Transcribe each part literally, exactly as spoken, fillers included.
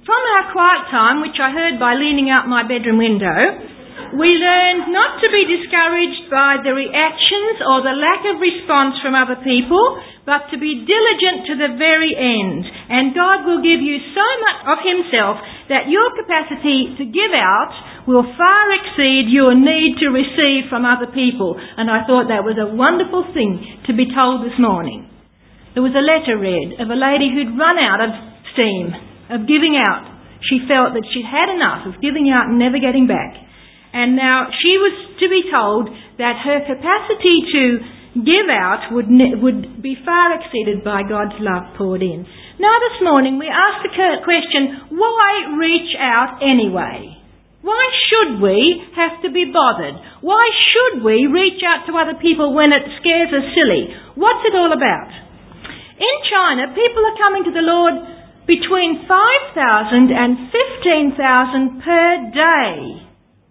From our quiet time, which I heard by leaning out my bedroom window, we learned not to be discouraged by the reactions or the lack of response from other people, but to be diligent to the very end. And God will give you so much of Himself that your capacity to give out will far exceed your need to receive from other people. And I thought that was a wonderful thing to be told this morning. There was a letter read of a lady who'd run out of steam, of giving out. She felt that she'd had enough of giving out and never getting back. And now she was to be told that her capacity to give out would ne- would be far exceeded by God's love poured in. Now this morning we asked the question, why reach out anyway? Why should we have to be bothered? Why should we reach out to other people when it scares us silly? What's it all about? In China, people are coming to the Lord between five thousand and fifteen thousand per day.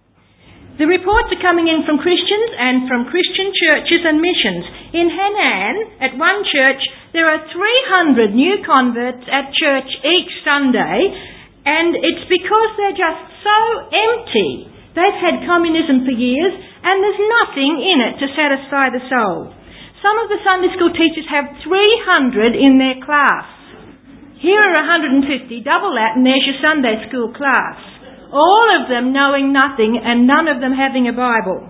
The reports are coming in from Christians and from Christian churches and missions. In Henan, at one church, there are three hundred new converts at church each Sunday, and it's because they're just so empty. They've had communism for years, and there's nothing in it to satisfy the soul. Some of the Sunday school teachers have three hundred in their class. Here are one hundred fifty, double that, and there's your Sunday school class. All of them knowing nothing and none of them having a Bible.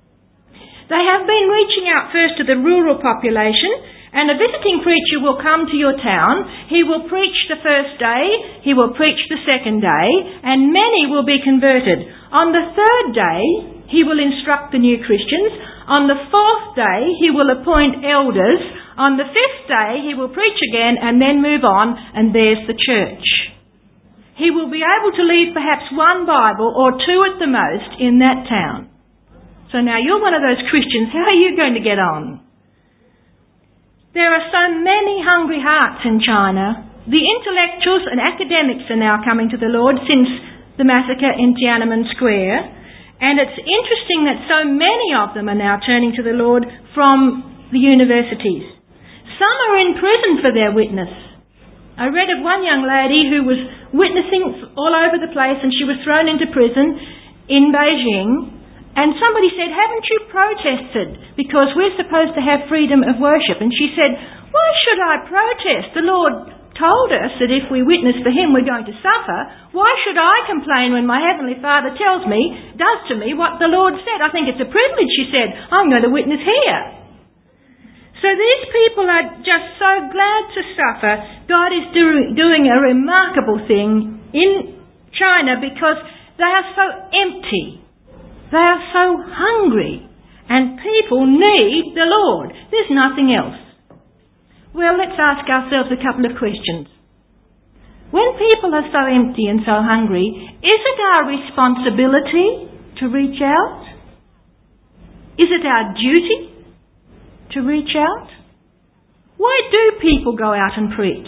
They have been reaching out first to the rural population, and a visiting preacher will come to your town. He will preach the first day, he will preach the second day, and many will be converted. On the third day, he will instruct the new Christians. On the fourth day, he will appoint elders. On the fifth day, he will preach again and then move on, and there's the church. He will be able to leave perhaps one Bible or two at the most in that town. So now you're one of those Christians. How are you going to get on? There are so many hungry hearts in China. The intellectuals and academics are now coming to the Lord since the massacre in Tiananmen Square. And it's interesting that so many of them are now turning to the Lord from the universities. Some are in prison for their witness. I read of one young lady who was witnessing all over the place, and she was thrown into prison in Beijing, and somebody said, haven't you protested because we're supposed to have freedom of worship? And she said, why should I protest? The Lord told us that if we witness for Him we're going to suffer. Why should I complain when my Heavenly Father tells me, does to me what the Lord said? I think it's a privilege, she said. I'm going to witness here. So these people are just so glad to suffer. God is do, doing a remarkable thing in China because they are so empty. They are so hungry. And people need the Lord. There's nothing else. Well, let's ask ourselves a couple of questions. When people are so empty and so hungry, is it our responsibility to reach out? Is it our duty to reach out? Why do people go out and preach?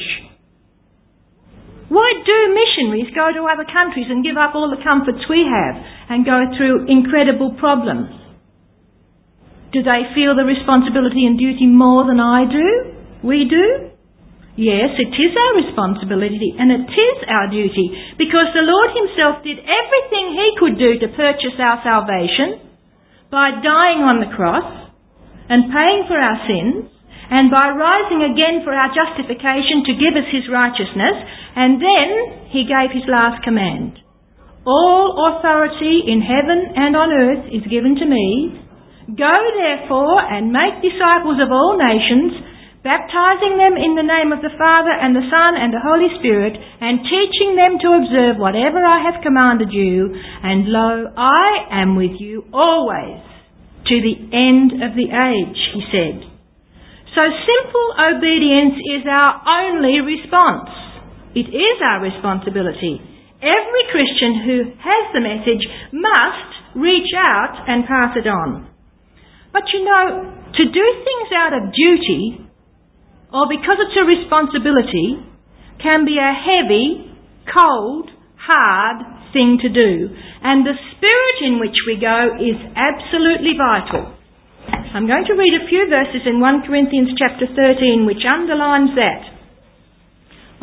Why do missionaries go to other countries and give up all the comforts we have and go through incredible problems? Do they feel the responsibility and duty more than I do? We do? Yes, it is our responsibility and it is our duty, because the Lord Himself did everything He could do to purchase our salvation by dying on the cross and paying for our sins, and by rising again for our justification to give us His righteousness, and then He gave His last command. All authority in heaven and on earth is given to me. Go therefore and make disciples of all nations, baptizing them in the name of the Father and the Son and the Holy Spirit, and teaching them to observe whatever I have commanded you, and lo, I am with you always, to the end of the age, He said. So simple obedience is our only response. It is our responsibility. Every Christian who has the message must reach out and pass it on. But you know, to do things out of duty, or because it's a responsibility, can be a heavy, cold, hard thing to do. And the spirit in which we go is absolutely vital. I'm going to read a few verses in First Corinthians chapter thirteen which underlines that.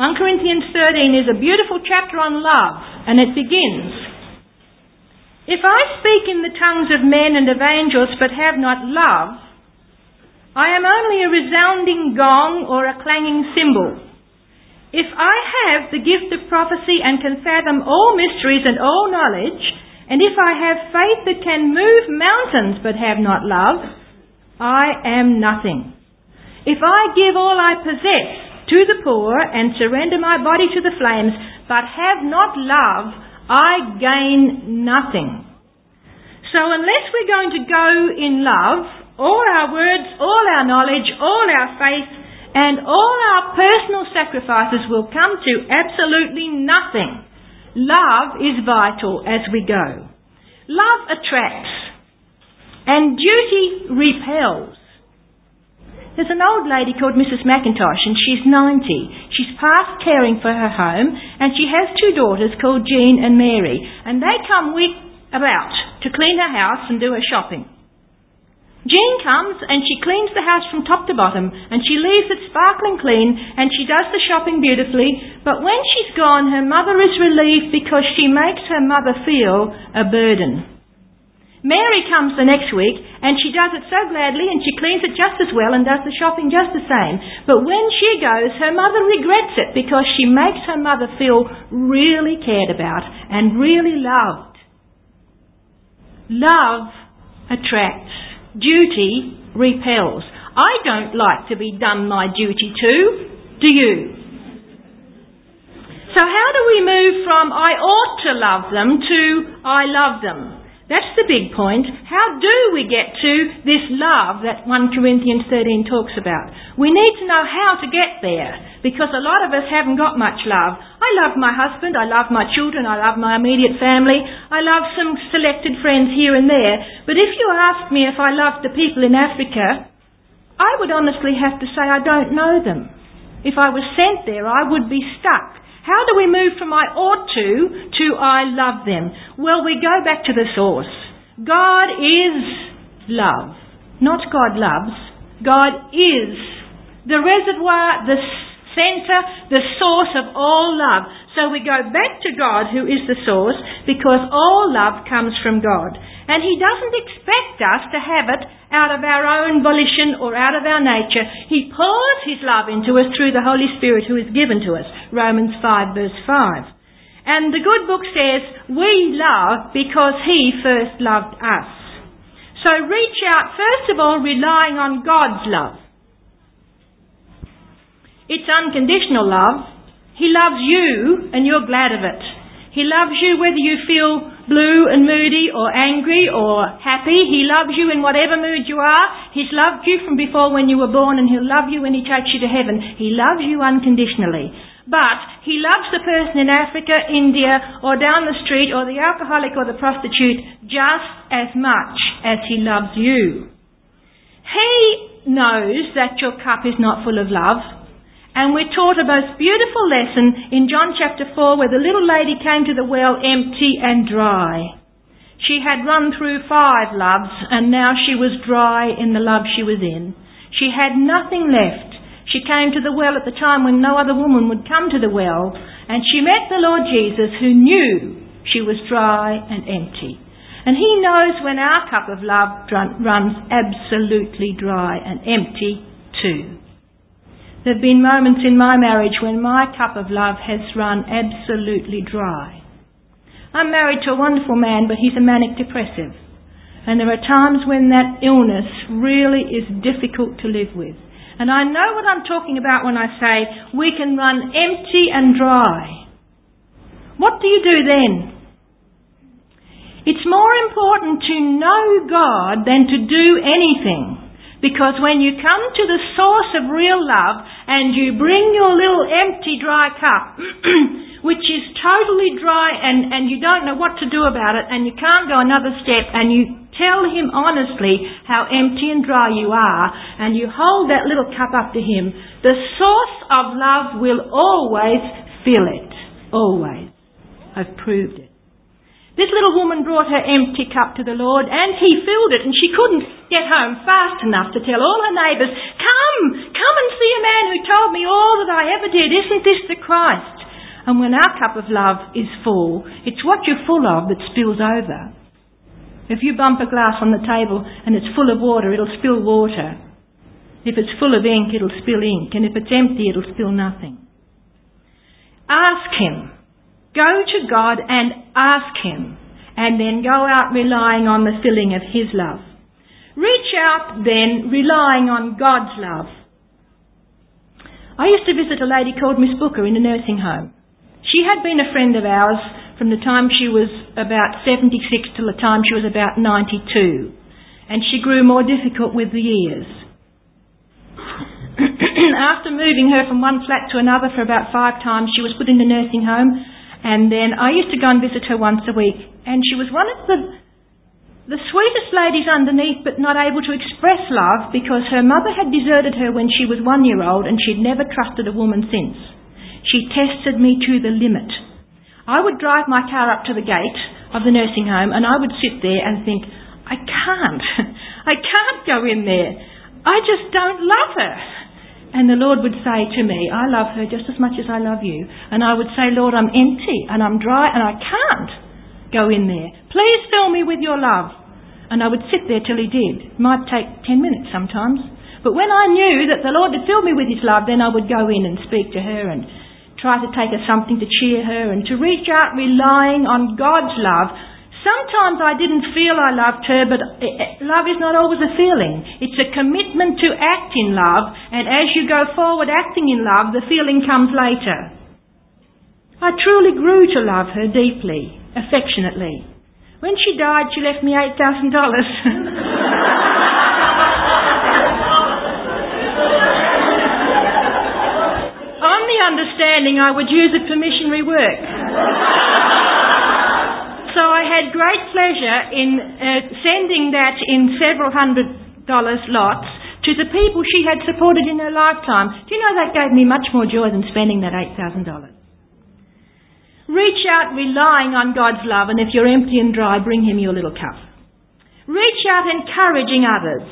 First Corinthians thirteen is a beautiful chapter on love, and it begins, "If I speak in the tongues of men and of angels but have not love, I am only a resounding gong or a clanging cymbal. If I have the gift of prophecy and can fathom all mysteries and all knowledge, and if I have faith that can move mountains but have not love, I am nothing. If I give all I possess to the poor and surrender my body to the flames, but have not love, I gain nothing." So unless we're going to go in love, all our words, all our knowledge, all our faith, and all our personal sacrifices will come to absolutely nothing. Love is vital as we go. Love attracts, and duty repels. There's an old lady called Missus McIntosh, and she's ninety. She's past caring for her home, and she has two daughters called Jean and Mary, and they come week about to clean her house and do her shopping. Jean comes and she cleans the house from top to bottom, and she leaves it sparkling clean, and she does the shopping beautifully, but when she's gone, her mother is relieved because she makes her mother feel a burden. Mary comes the next week, and she does it so gladly, and she cleans it just as well and does the shopping just the same. But when she goes, her mother regrets it because she makes her mother feel really cared about and really loved. Love attracts. Duty repels. I don't like to be done my duty to. Do you? So how do we move from I ought to love them to I love them? That's the big point. How do we get to this love that First Corinthians thirteen talks about? We need to know how to get there, because a lot of us haven't got much love. I love my husband, I love my children, I love my immediate family, I love some selected friends here and there. But if you ask me if I love the people in Africa, I would honestly have to say I don't know them. If I was sent there, I would be stuck. How do we move from I ought to to I love them? Well, we go back to the source. God is love. Not God loves. God is the reservoir, the centre, the source of all love. So we go back to God, who is the source, because all love comes from God. And He doesn't expect us to have it out of our own volition or out of our nature. He pours His love into us through the Holy Spirit who is given to us. Romans five verse five. And the good book says, we love because He first loved us. So reach out, first of all, relying on God's love. It's unconditional love. He loves you and you're glad of it. He loves you whether you feel blue and moody or angry or happy. He loves you in whatever mood you are. He's loved you from before when you were born, and He'll love you when He takes you to heaven. He loves you unconditionally. But He loves the person in Africa, India, or down the street, or the alcoholic or the prostitute just as much as He loves you. He knows that your cup is not full of love. And we're taught a most beautiful lesson in John chapter four, where the little lady came to the well empty and dry. She had run through five loves, and now she was dry in the love she was in. She had nothing left. She came to the well at the time when no other woman would come to the well, and she met the Lord Jesus, who knew she was dry and empty. And He knows when our cup of love runs absolutely dry and empty too. There have been moments in my marriage when my cup of love has run absolutely dry. I'm married to a wonderful man, but he's a manic depressive. And there are times when that illness really is difficult to live with. And I know what I'm talking about when I say we can run empty and dry. What do you do then? It's more important to know God than to do anything. Because when you come to the source of real love and you bring your little empty, dry cup, which is totally dry and, and you don't know what to do about it and you can't go another step, and you tell Him honestly how empty and dry you are, and you hold that little cup up to Him, the source of love will always fill it. Always. I've proved it. This little woman brought her empty cup to the Lord, and He filled it, and she couldn't get home fast enough to tell all her neighbours, come, come and see a man who told me all that I ever did. Isn't this the Christ? And when our cup of love is full, it's what you're full of that spills over. If you bump a glass on the table and it's full of water, it'll spill water. If it's full of ink, it'll spill ink. And if it's empty, it'll spill nothing. Ask him. Go to God and ask him. And then go out relying on the filling of his love. Reach out then relying on God's love. I used to visit a lady called Miss Booker in a nursing home. She had been a friend of ours from the time she was about seventy-six till the time she was about ninety-two. And she grew more difficult with the years. After moving her from one flat to another for about five times, she was put in the nursing home. And then I used to go and visit her once a week. And she was one of the, the sweetest ladies underneath, but not able to express love because her mother had deserted her when she was one year old and she'd never trusted a woman since. She tested me to the limit. I would drive my car up to the gate of the nursing home and I would sit there and think, I can't. I can't go in there. I just don't love her. And the Lord would say to me, I love her just as much as I love you. And I would say, Lord, I'm empty and I'm dry and I can't go in there. Please fill me with your love. And I would sit there till he did. It might take ten minutes sometimes. But when I knew that the Lord had filled me with his love, then I would go in and speak to her and try to take her something to cheer her and to reach out relying on God's love. Sometimes I didn't feel I loved her, but love is not always a feeling. It's a commitment to act in love, and as you go forward acting in love, the feeling comes later. I truly grew to love her deeply, affectionately. When she died, she left me eight thousand dollars. On the understanding I would use it for missionary work. So I had great pleasure in uh, sending that in several hundred dollars lots to the people she had supported in her lifetime. Do you know that gave me much more joy than spending that eight thousand dollars? Reach out relying on God's love, and if you're empty and dry, bring him your little cup. Reach out encouraging others.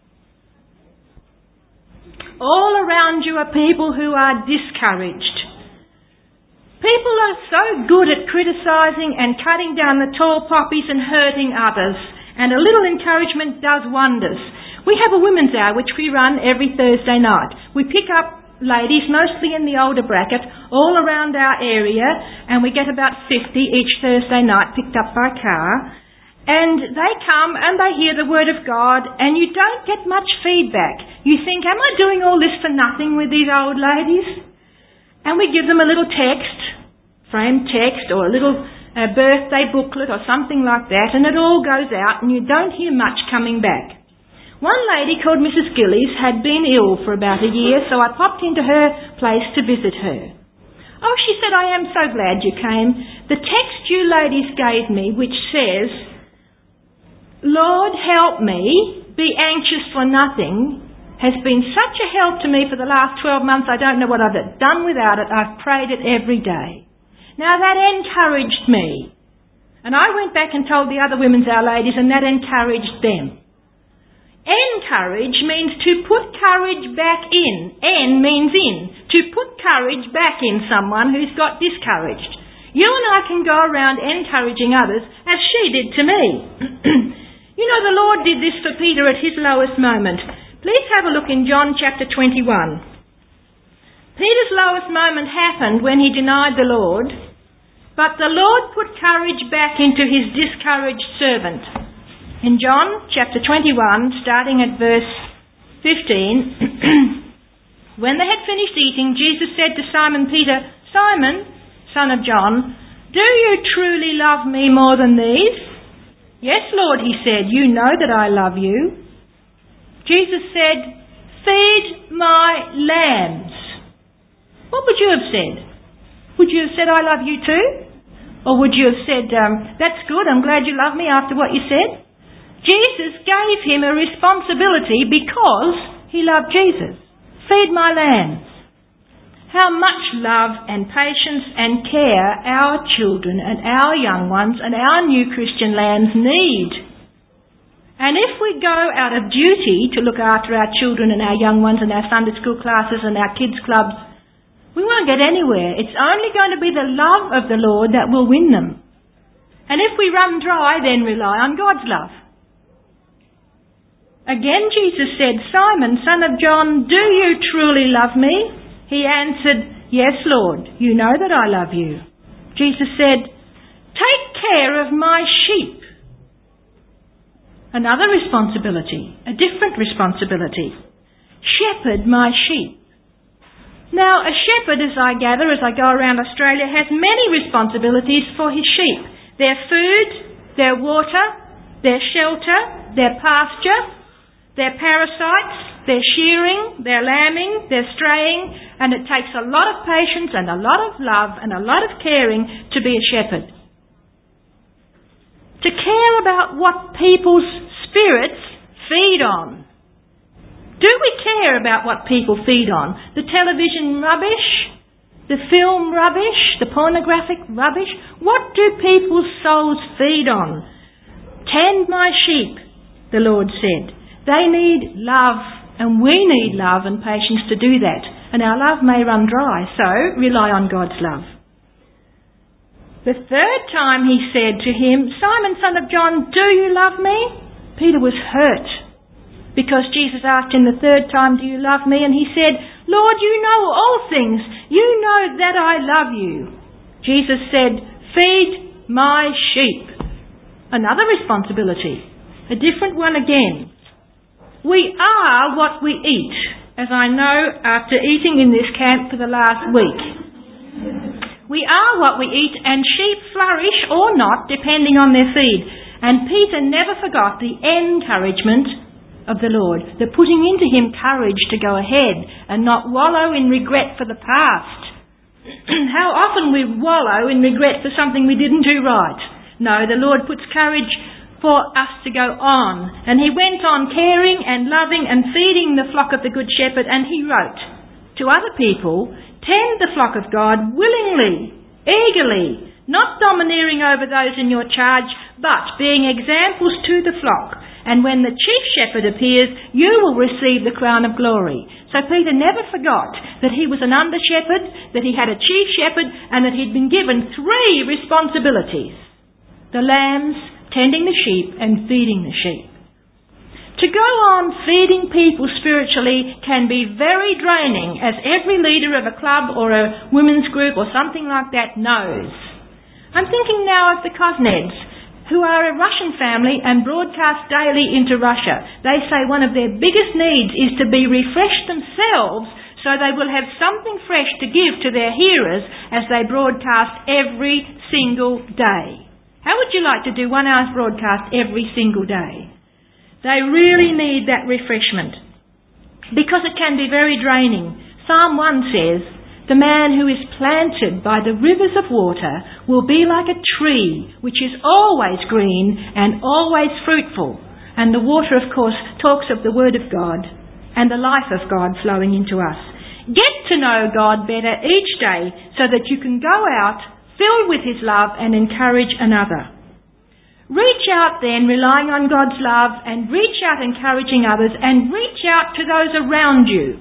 All around you are people who are discouraged. People are so good at criticising and cutting down the tall poppies and hurting others, and a little encouragement does wonders. We have a women's hour which we run every Thursday night. We pick up ladies, mostly in the older bracket, all around our area, and we get about fifty each Thursday night picked up by car. And they come and they hear the word of God, and you don't get much feedback. You think, am I doing all this for nothing with these old ladies? And we give them a little text, framed text, or a little uh, birthday booklet or something like that, and it all goes out and you don't hear much coming back. One lady called Missus Gillies had been ill for about a year, so I popped into her place to visit her. Oh, she said, I am so glad you came. The text you ladies gave me, which says, Lord, help me, be anxious for nothing, has been such a help to me for the last twelve months, I don't know what I've done without it. I've prayed it every day. Now that encouraged me. And I went back and told the other women's Our Ladies, and that encouraged them. Encourage means to put courage back in. En means in. To put courage back in someone who's got discouraged. You and I can go around encouraging others as she did to me. You know, the Lord did this for Peter at his lowest moment. Please have a look in John chapter twenty-one. Peter's lowest moment happened when he denied the Lord, but the Lord put courage back into his discouraged servant. In John chapter twenty-one, starting at verse fifteen, when they had finished eating, Jesus said to Simon Peter, Simon, son of John, do you truly love me more than these? Yes, Lord, he said, you know that I love you. Jesus said, feed my lambs. What would you have said? Would you have said, I love you too? Or would you have said, um, that's good, I'm glad you love me after what you said? Jesus gave him a responsibility because he loved Jesus. Feed my lambs. How much love and patience and care our children and our young ones and our new Christian lambs need. And if we go out of duty to look after our children and our young ones and our Sunday school classes and our kids' clubs, we won't get anywhere. It's only going to be the love of the Lord that will win them. And if we run dry, then rely on God's love. Again Jesus said, Simon, son of John, do you truly love me? He answered, yes, Lord, you know that I love you. Jesus said, take care of my sheep. Another responsibility, a different responsibility. Shepherd my sheep. Now, a shepherd, as I gather, as I go around Australia, has many responsibilities for his sheep. Their food, their water, their shelter, their pasture, their parasites, their shearing, their lambing, their straying, and it takes a lot of patience and a lot of love and a lot of caring to be a shepherd. To care about what people's spirits feed on. Do we care about what people feed on? The television rubbish? The film rubbish? The pornographic rubbish? What do people's souls feed on? Tend my sheep, the Lord said. They need love, and we need love and patience to do that. And our love may run dry, so rely on God's love. The third time he said to him, Simon, son of John, do you love me? Peter was hurt because Jesus asked him the third time, do you love me? And he said, Lord, you know all things. You know that I love you. Jesus said, feed my sheep. Another responsibility, a different one again. We are what we eat, as I know after eating in this camp for the last week. We are what we eat, and sheep flourish or not, depending on their feed. And Peter never forgot the encouragement of the Lord, the putting into him courage to go ahead and not wallow in regret for the past. How often we wallow in regret for something we didn't do right. No, the Lord puts courage for us to go on. And he went on caring and loving and feeding the flock of the Good Shepherd, and he wrote to other people, tend the flock of God willingly, eagerly, not domineering over those in your charge, but being examples to the flock. And when the chief shepherd appears, you will receive the crown of glory. So Peter never forgot that he was an under shepherd, that he had a chief shepherd, and that he'd been given three responsibilities. The lambs, tending the sheep, and feeding the sheep. To go on feeding people spiritually can be very draining, as every leader of a club or a women's group or something like that knows. I'm thinking now of the Kuznets, who are a Russian family and broadcast daily into Russia. They say one of their biggest needs is to be refreshed themselves so they will have something fresh to give to their hearers as they broadcast every single day. How would you like to do one hour's broadcast every single day? They really need that refreshment because it can be very draining. Psalm one says, the man who is planted by the rivers of water will be like a tree which is always green and always fruitful. And the water, of course, talks of the Word of God and the life of God flowing into us. Get to know God better each day so that you can go out filled with His love and encourage another. Reach out then, relying on God's love, and reach out encouraging others, and reach out to those around you.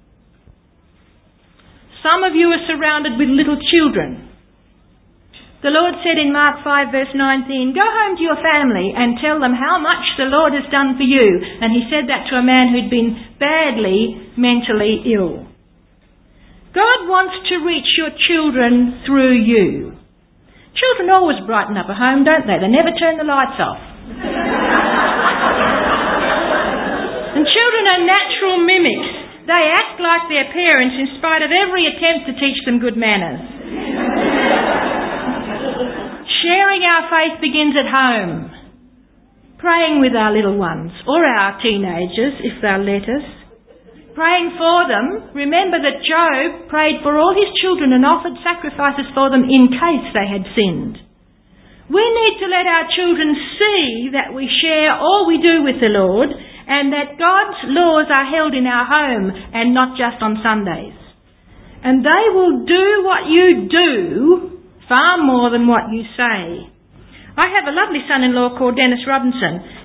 Some of you are surrounded with little children. The Lord said in Mark five verse nineteen, go home to your family and tell them how much the Lord has done for you. And He said that to a man who'd been badly mentally ill. God wants to reach your children through you. Children always brighten up a home, don't they? They never turn the lights off. And children are natural mimics. They act like their parents in spite of every attempt to teach them good manners. Sharing our faith begins at home. Praying with our little ones, or our teenagers, if they'll let us. Praying for them. Remember that Job prayed for all his children and offered sacrifices for them in case they had sinned. We need to let our children see that we share all we do with the Lord and that God's laws are held in our home and not just on Sundays. And they will do what you do far more than what you say. I have a lovely son-in-law called Dennis Robinson.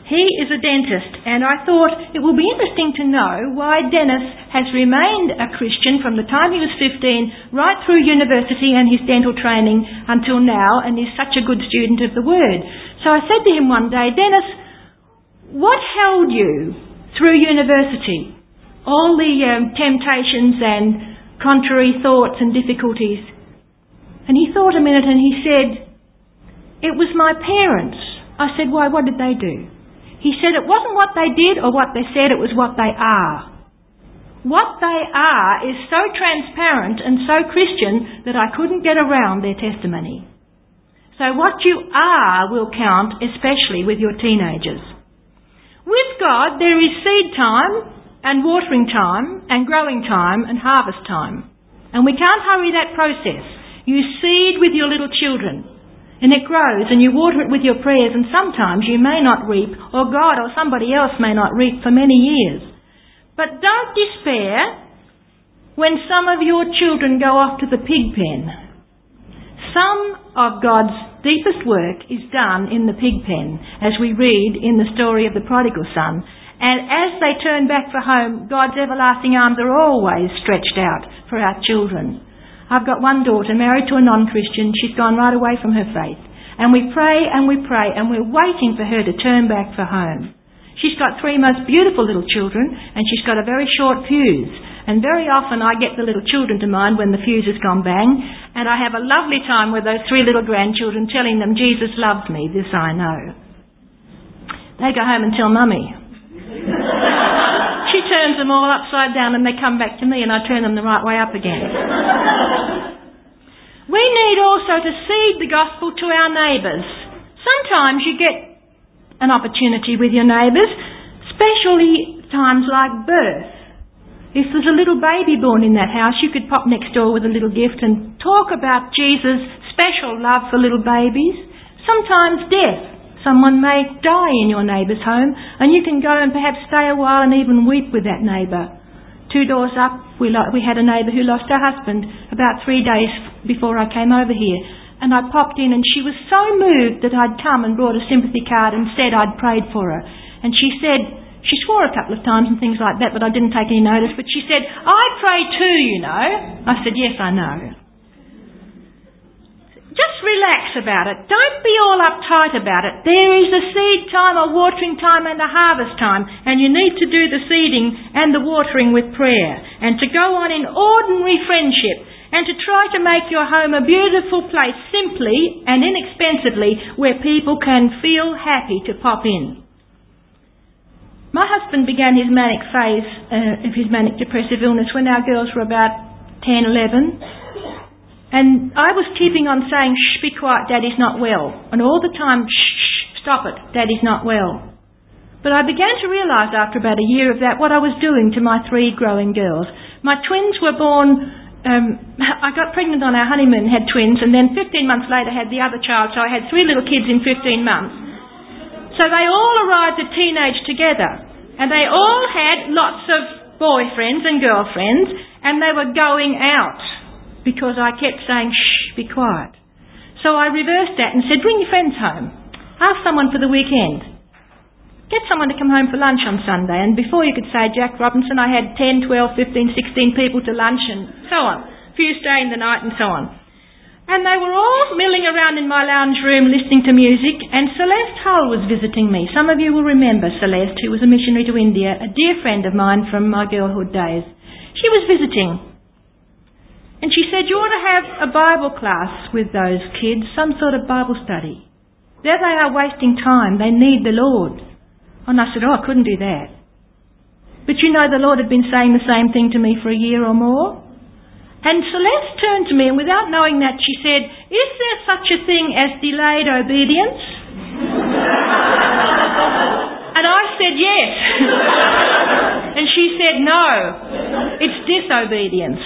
He is a dentist, and I thought it will be interesting to know why Dennis has remained a Christian from the time he was fifteen right through university and his dental training until now, and is such a good student of the Word. So I said to him one day, Dennis, what held you through university? All the um, temptations and contrary thoughts and difficulties. And he thought a minute and he said, it was my parents. I said, why, what did they do? He said it wasn't what they did or what they said, it was what they are. What they are is so transparent and so Christian that I couldn't get around their testimony. So what you are will count, especially with your teenagers. With God, there is seed time and watering time and growing time and harvest time. And we can't hurry that process. You seed with your little children. And it grows, and you water it with your prayers, and sometimes you may not reap, or God or somebody else may not reap for many years. But don't despair when some of your children go off to the pig pen. Some of God's deepest work is done in the pig pen, as we read in the story of the prodigal son. And as they turn back for home, God's everlasting arms are always stretched out for our children. I've got one daughter married to a non-Christian. She's gone right away from her faith. And we pray and we pray and we're waiting for her to turn back for home. She's got three most beautiful little children and she's got a very short fuse. And very often I get the little children to mind when the fuse has gone bang. And I have a lovely time with those three little grandchildren telling them Jesus loves me, this I know. They go home and tell Mummy. She turns them all upside down and they come back to me and I turn them the right way up again. We need also to seed the gospel to our neighbours. Sometimes you get an opportunity with your neighbours, especially times like birth. If there's a little baby born in that house, you could pop next door with a little gift and talk about Jesus' special love for little babies. Sometimes death. Someone may die in your neighbour's home and you can go and perhaps stay a while and even weep with that neighbour. Two doors up, we, lo- we had a neighbour who lost her husband about three days before I came over here. And I popped in and she was so moved that I'd come and brought a sympathy card and said I'd prayed for her. And she said, she swore a couple of times and things like that, but I didn't take any notice. But she said, I pray too, you know. I said, yes, I know. Just relax about it. Don't be all uptight about it. There is a seed time, a watering time and a harvest time. And you need to do the seeding and the watering with prayer. And to go on in ordinary friendship. And to try to make your home a beautiful place simply and inexpensively where people can feel happy to pop in. My husband began his manic phase uh, of his manic depressive illness when our girls were about ten, eleven. And I was keeping on saying, shh, be quiet, Daddy's not well. And all the time, shh, shh, stop it, Daddy's not well. But I began to realise after about a year of that what I was doing to my three growing girls. My twins were born, um, I got pregnant on our honeymoon, had twins, and then fifteen months later had the other child, so I had three little kids in fifteen months. So they all arrived at teenage together. And they all had lots of boyfriends and girlfriends, and they were going out. Because I kept saying, shh, be quiet. So I reversed that and said, bring your friends home. Ask someone for the weekend. Get someone to come home for lunch on Sunday. And before you could say Jack Robinson, I had ten, twelve, fifteen, sixteen people to lunch and so on. A few staying the night and so on. And they were all milling around in my lounge room listening to music, and Celeste Hull was visiting me. Some of you will remember Celeste, who was a missionary to India, a dear friend of mine from my girlhood days. She was visiting. And she said, you ought to have a Bible class with those kids, some sort of Bible study. There they are wasting time. They need the Lord. And I said, oh, I couldn't do that. But you know, the Lord had been saying the same thing to me for a year or more. And Celeste turned to me, and without knowing that, she said, is there such a thing as delayed obedience? And I said, yes. And she said, no, it's disobedience.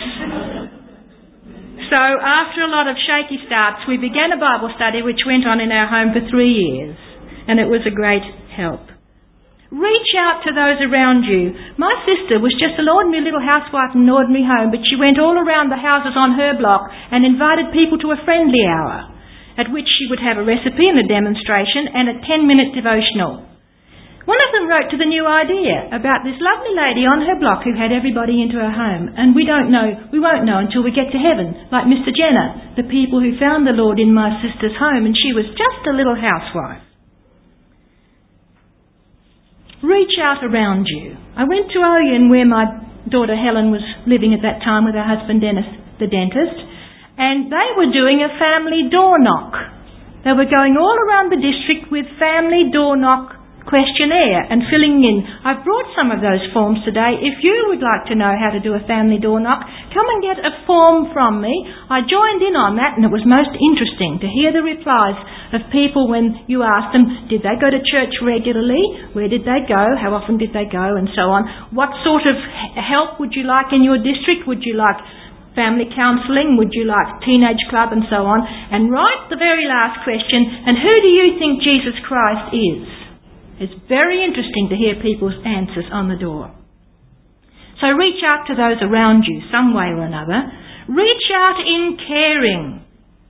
So after a lot of shaky starts, we began a Bible study which went on in our home for three years. And it was a great help. Reach out to those around you. My sister was just an ordinary little housewife in an ordinary home, but she went all around the houses on her block and invited people to a friendly hour, at which she would have a recipe and a demonstration and a ten-minute devotional. One of them wrote to the New Idea about this lovely lady on her block who had everybody into her home, and we don't know, we won't know until we get to heaven, like Mister Jenner, the people who found the Lord in my sister's home, and she was just a little housewife. Reach out around you. I went to Oyen where my daughter Helen was living at that time with her husband Dennis, the dentist, and they were doing a family door knock. They were going all around the district with family door knock questionnaire and filling in. I've brought some of those forms today. If you would like to know how to do a family door knock, come and get a form from me. I joined in on that, and it was most interesting to hear the replies of people when you asked them, did they go to church regularly? Where did they go? How often did they go? And so on. What sort of help would you like in your district? Would you like family counselling? Would you like teenage club? And so on. And right the very last question, and who do you think Jesus Christ is? It's very interesting to hear people's answers on the door. So reach out to those around you some way or another. Reach out in caring.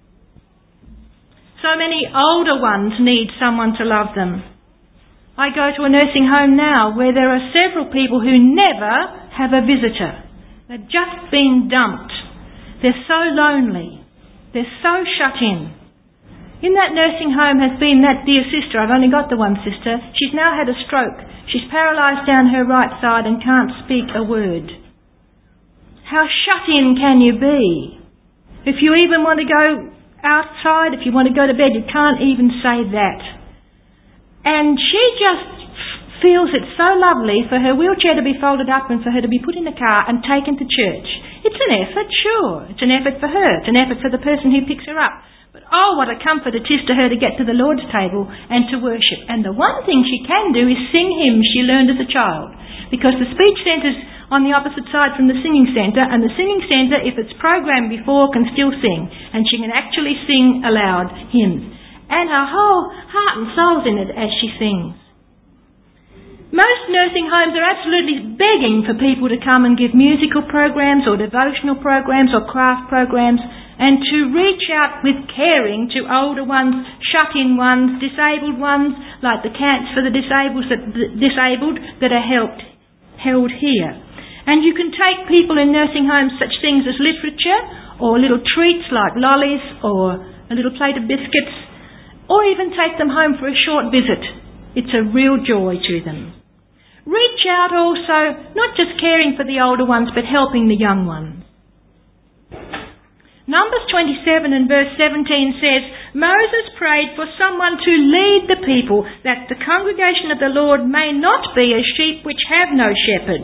So many older ones need someone to love them. I go to a nursing home now where there are several people who never have a visitor. They've just been dumped. They're so lonely. They're so shut in. In that nursing home has been that dear sister. I've only got the one sister. She's now had a stroke. She's paralysed down her right side and can't speak a word. How shut in can you be? If you even want to go outside, if you want to go to bed, you can't even say that. And she just feels it so lovely for her wheelchair to be folded up and for her to be put in a car and taken to church. It's an effort, sure. It's an effort for her. It's an effort for the person who picks her up. But oh, what a comfort it is to her to get to the Lord's table and to worship. And the one thing she can do is sing hymns she learned as a child. Because the speech centre's on the opposite side from the singing centre, and the singing centre, if it's programmed before, can still sing. And she can actually sing aloud hymns. And her whole heart and soul's in it as she sings. Most nursing homes are absolutely begging for people to come and give musical programs or devotional programs or craft programs, and to reach out with caring to older ones, shut-in ones, disabled ones, like the camps for the disabled that, disabled that are helped, held here. And you can take people in nursing homes such things as literature, or little treats like lollies, or a little plate of biscuits, or even take them home for a short visit. It's a real joy to them. Reach out also, not just caring for the older ones, but helping the young ones. Numbers twenty-seven and verse seventeen says, Moses prayed for someone to lead the people, that the congregation of the Lord may not be as sheep which have no shepherd.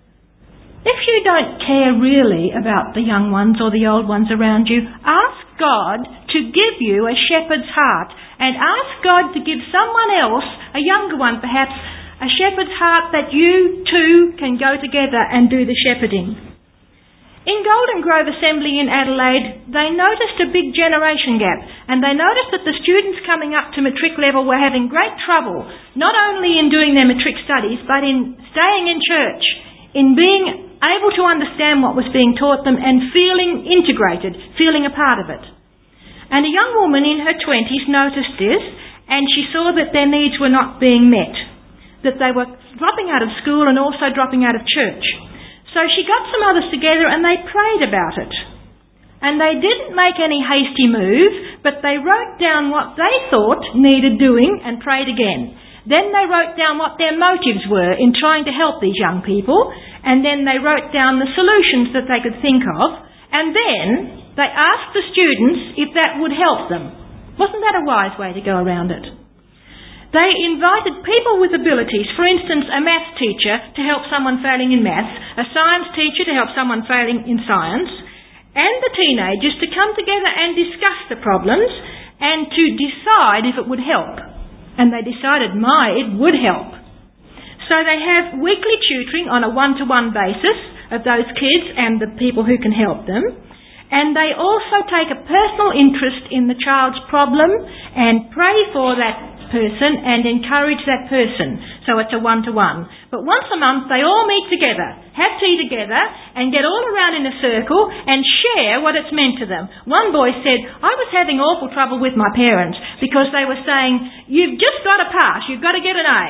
If you don't care really about the young ones or the old ones around you, ask God to give you a shepherd's heart, and ask God to give someone else, a younger one perhaps, a shepherd's heart that you two can go together and do the shepherding. In Golden Grove Assembly in Adelaide, they noticed a big generation gap, and they noticed that the students coming up to matric level were having great trouble, not only in doing their matric studies, but in staying in church, in being able to understand what was being taught them and feeling integrated, feeling a part of it. And a young woman in her twenties noticed this, and she saw that their needs were not being met, that they were dropping out of school and also dropping out of church. So she got some others together and they prayed about it. And they didn't make any hasty move, but they wrote down what they thought needed doing and prayed again. Then they wrote down what their motives were in trying to help these young people, and then they wrote down the solutions that they could think of, and then they asked the students if that would help them. Wasn't that a wise way to go around it? They invited people with abilities, for instance, a maths teacher to help someone failing in maths, a science teacher to help someone failing in science, and the teenagers to come together and discuss the problems and to decide if it would help. And they decided, my, it would help. So they have weekly tutoring on a one-to-one basis of those kids and the people who can help them. And they also take a personal interest in the child's problem and pray for that person and encourage that person. So it's a one-to-one. But once a month they all meet together, have tea together and get all around in a circle and share what it's meant to them. One boy said, I was having awful trouble with my parents because they were saying, you've just got to pass, you've got to get an A.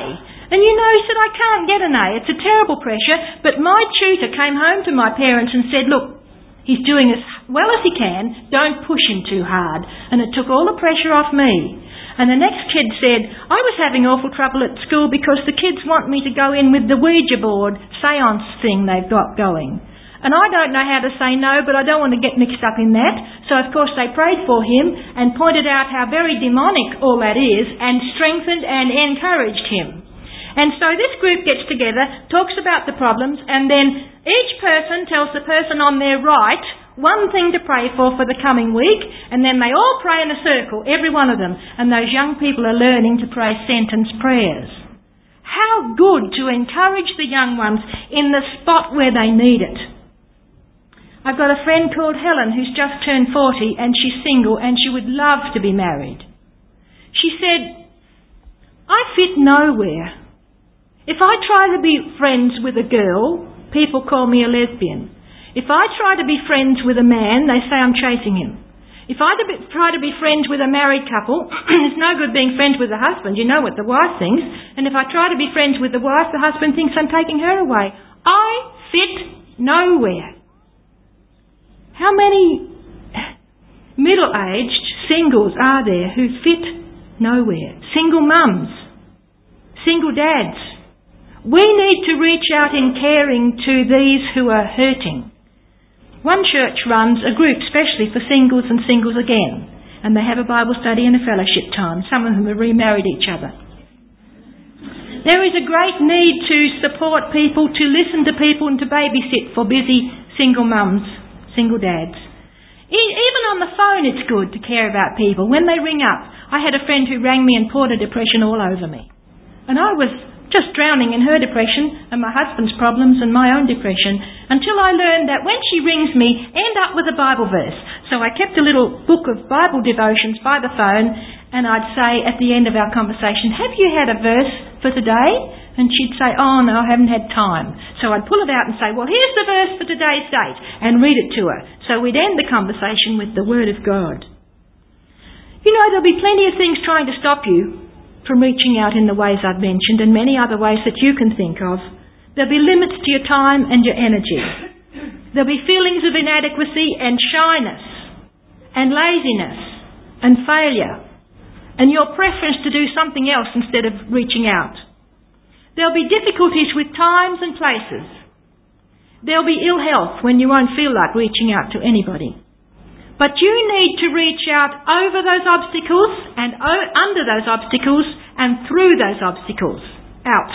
And you know, he said, I can't get an A. It's a terrible pressure. But my tutor came home to my parents and said, look, he's doing as well as he can. Don't push him too hard. And it took all the pressure off me. And the next kid said, I was having awful trouble at school because the kids want me to go in with the Ouija board seance thing they've got going. And I don't know how to say no, but I don't want to get mixed up in that. So, of course, they prayed for him and pointed out how very demonic all that is and strengthened and encouraged him. And so this group gets together, talks about the problems, and then each person tells the person on their right one thing to pray for for the coming week, and then they all pray in a circle, every one of them, and those young people are learning to pray sentence prayers. How good to encourage the young ones in the spot where they need it. I've got a friend called Helen who's just turned forty and she's single and she would love to be married. She said, I fit nowhere. If I try to be friends with a girl, people call me a lesbian. If I try to be friends with a man, they say I'm chasing him. If I try to be friends with a married couple, it's no good being friends with the husband. You know what the wife thinks. And if I try to be friends with the wife, the husband thinks I'm taking her away. I fit nowhere. How many middle-aged singles are there who fit nowhere? Single mums, single dads. We need to reach out in caring to these who are hurting. One church runs a group specially for singles and singles again, and they have a Bible study and a fellowship time. Some of them have remarried each other. There is a great need to support people, to listen to people and to babysit for busy single mums, single dads. Even on the phone it's good to care about people. When they ring up, I had a friend who rang me and poured a depression all over me. And I was just drowning in her depression and my husband's problems and my own depression, until I learned that when she rings me, end up with a Bible verse. So I kept a little book of Bible devotions by the phone, and I'd say at the end of our conversation, have you had a verse for today? And she'd say, oh no, I haven't had time. So I'd pull it out and say, well, here's the verse for today's date, and read it to her. So we'd end the conversation with the Word of God. You know, there'll be plenty of things trying to stop you from reaching out in the ways I've mentioned, and many other ways that you can think of. There'll be limits to your time and your energy. There'll be feelings of inadequacy and shyness and laziness and failure, and your preference to do something else instead of reaching out. There'll be difficulties with times and places. There'll be ill health when you won't feel like reaching out to anybody. But you need to reach out over those obstacles and o- under those obstacles and through those obstacles. Out.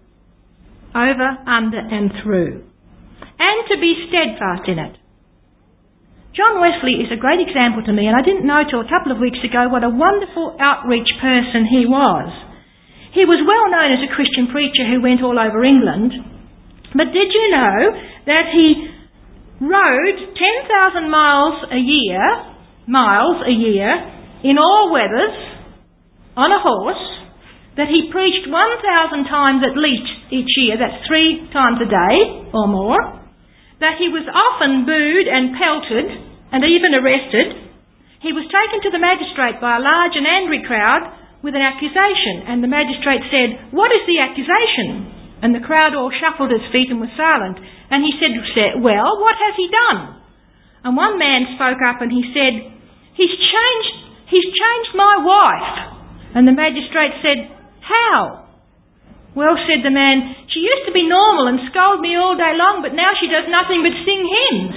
Over, under and through. And to be steadfast in it. John Wesley is a great example to me, and I didn't know till a couple of weeks ago what a wonderful outreach person he was. He was well known as a Christian preacher who went all over England. But did you know that he rode ten thousand miles a year, miles a year, in all weathers, on a horse, that he preached one thousand times at least each year, that's three times a day or more, that he was often booed and pelted and even arrested. He was taken to the magistrate by a large and angry crowd with an accusation, and the magistrate said, what is the accusation? And the crowd all shuffled his feet and was silent. And he said, well, what has he done? And one man spoke up and he said, he's changed, he's changed my wife. And the magistrate said, how? Well, said the man, she used to be normal and scold me all day long, but now she does nothing but sing hymns.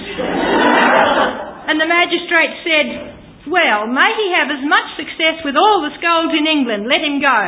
And the magistrate said, well, may he have as much success with all the scolds in England. Let him go.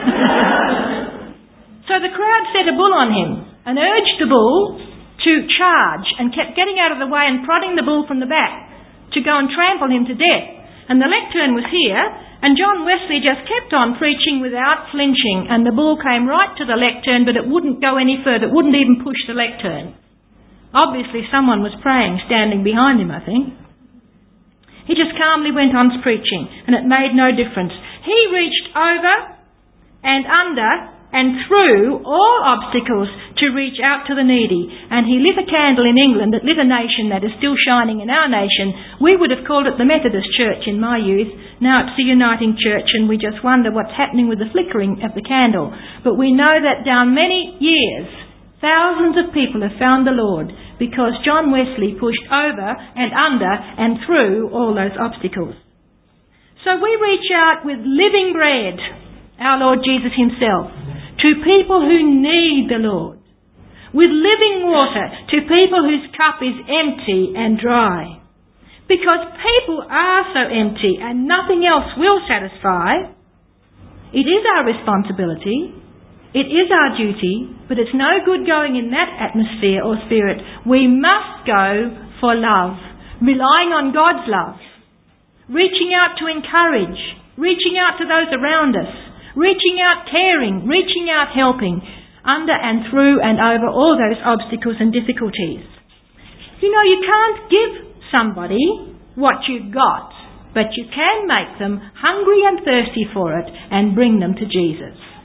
So the crowd set a bull on him and urged the bull to charge, and kept getting out of the way and prodding the bull from the back to go and trample him to death. And the lectern was here, and John Wesley just kept on preaching without flinching, and the bull came right to the lectern, but it wouldn't go any further. It wouldn't even push the lectern. Obviously someone was praying, standing behind him, I think. He just calmly went on preaching, and it made no difference. He reached over and under and through all obstacles to reach out to the needy. And he lit a candle in England that lit a nation that is still shining in our nation. We would have called it the Methodist Church in my youth. Now it's the Uniting Church, and we just wonder what's happening with the flickering of the candle. But we know that down many years, thousands of people have found the Lord because John Wesley pushed over and under and through all those obstacles. So we reach out with living bread, our Lord Jesus himself, to people who need the Lord. With living water to people whose cup is empty and dry. Because people are so empty and nothing else will satisfy. It is our responsibility. It is our duty, but it's no good going in that atmosphere or spirit. We must go for love, relying on God's love, reaching out to encourage, reaching out to those around us, reaching out caring, reaching out helping, under and through and over all those obstacles and difficulties. You know, you can't give somebody what you've got, but you can make them hungry and thirsty for it and bring them to Jesus.